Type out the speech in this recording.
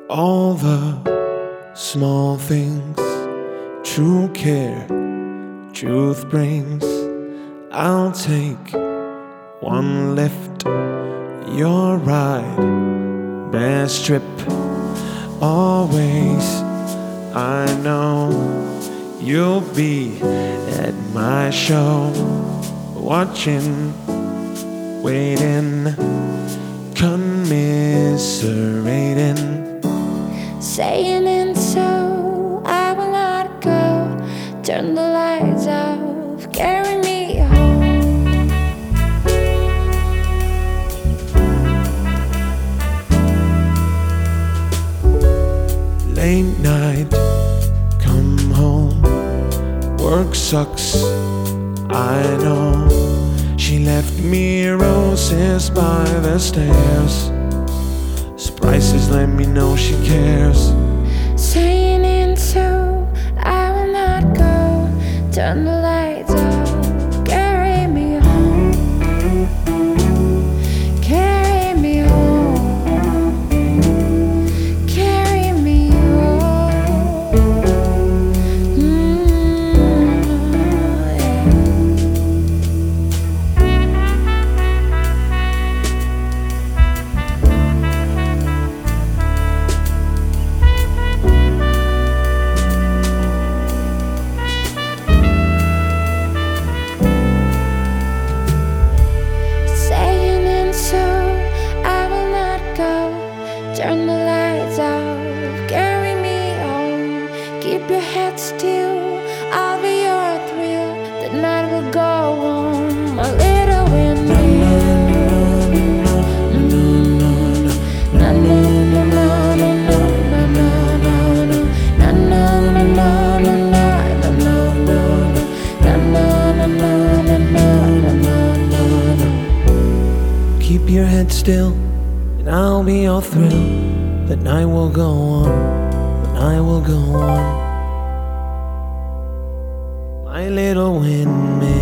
All the small things, true care, truth brings. I'll take one lift, your ride, best trip. Always, I know you'll be at my show, watching, waiting, commiserating. Saying and so I will not go. Turn the lights off, carry me home. Late night, come home. Work sucks, I know. She left me roses by the stairs. Spices let me know she cares. Saying and so I will not go. Turn the lights off, carry me home. Carry me home. Carry me home. Yeah. Saying and so I will not go. Turn the lights off, carry me home. Keep your head still, I'll be your thrill. The night will go on, my little windmill. Na na na na na na na na na na na na na na na. Keep your head still, and I'll be your thrill. The night will go on, the night will go on. My little windmill.